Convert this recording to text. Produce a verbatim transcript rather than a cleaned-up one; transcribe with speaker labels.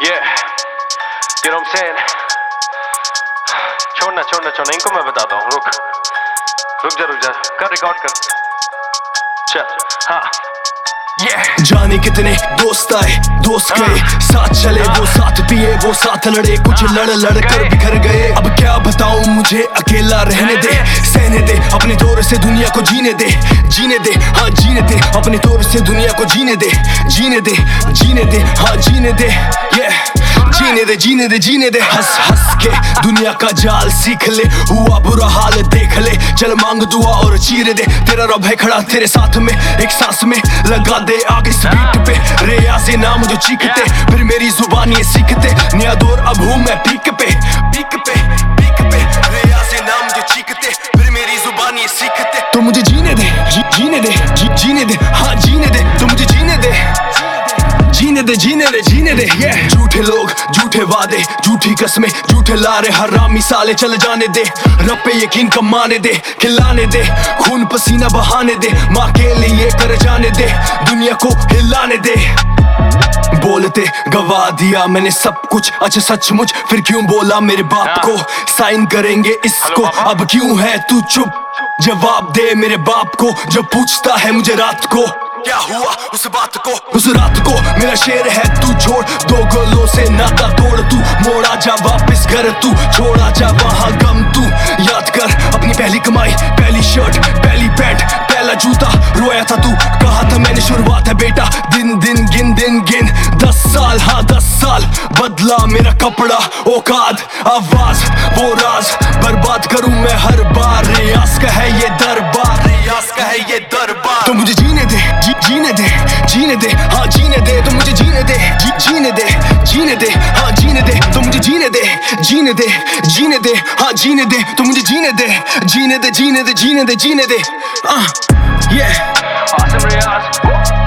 Speaker 1: Yeah, you know what I'm saying? छोड़ना छोड़ना छोड़ना इनको मैं बताता हूँ। रुक रुक जा रुक जा कर रिकॉर्ड कर चल। हाँ
Speaker 2: Yeah. जाने कितने दोस्त आए दोस्त गए, साथ चले वो साथ पिए वो साथ लड़े, कुछ लड़ लड़ कर बिखर गए। अब क्या बताऊं मुझे अकेला रहने दे, सहने दे अपने दौर से दुनिया को जीने दे, जीने दे हाँ जीने दे अपने दौर से दुनिया को जीने दे, जीने दे जीने दे हाँ जीने दे। yeah. जीने दे जीने दे जीने दे हंस हंस के दुनिया का जाल सीख ले, हुआ बुरा हाल देख ले, चल मांग दुआ और चीर दे। तेरा रब है खड़ा तेरे साथ में, एक सांस में लगा दे आगे इस बीट पे, रियाज़े नाम जो चीखते फिर मेरी जुबान ये सीखते। नया दौर अब हूँ मैं पीक पे पीक पे पीक पे, रियाज़े नाम जो चीखते फिर मेरी जुबान ये सीखते। तो मुझे जीने दे जी, जीने दे जी, जीने दे हाँ जीने दे, तो मुझे जीने दे जीने दे जीने दे जीने दे। yeah. झूठे लोग झूठे वादे झूठी कस्में झूठे लारे हरामी साले, चल जाने दे रब पे यकीन कमाने दे, खिलाने दे खून पसीना बहाने दे, माँ के लिए कर जाने दे दुनिया को हिलाने दे। बोलते गवा दिया मैंने सब कुछ, अच्छा सचमुच फिर क्यों बोला मेरे बाप को, साइन करेंगे इसको अब क्यों है तू चुप, जवाब दे मेरे बाप को जो पूछता है मुझे रात को क्या हुआ उस बात को। उस रात को मेरा शेर है तू छोड़, दो गोलों से नाता तोड़, तू मोड़ा जा वापस घर, तू छोड़ा जा वहाँ गम, तू याद कर अपनी पहली कमाई, पहली शर्ट पहली पैंट पहला जूता, रोया था तू कहा था मैंने शुरुआत है बेटा, दिन दिन गिन दिन गिन दस साल हाँ दस साल, बदला मेरा कपड़ा औकात आवाज वो राज, बर्बाद करूं मैं हर बार, रियाज का है ये दरबार, रियाज का है ये दरबार। तो मुझे जीने दे जी, जीने दे जीने दे हाँ जीने दे, तो मुझे जीने दे जी, जीने दे जीने दे हाँ जीने दे, तो मुझे जीने दे जीने दे जीने दे हाँ जीने दे, तो मुझे जीने दे जीने दे जीने दे जीने दे जीने दे। ah yeah
Speaker 1: awesome रियाज।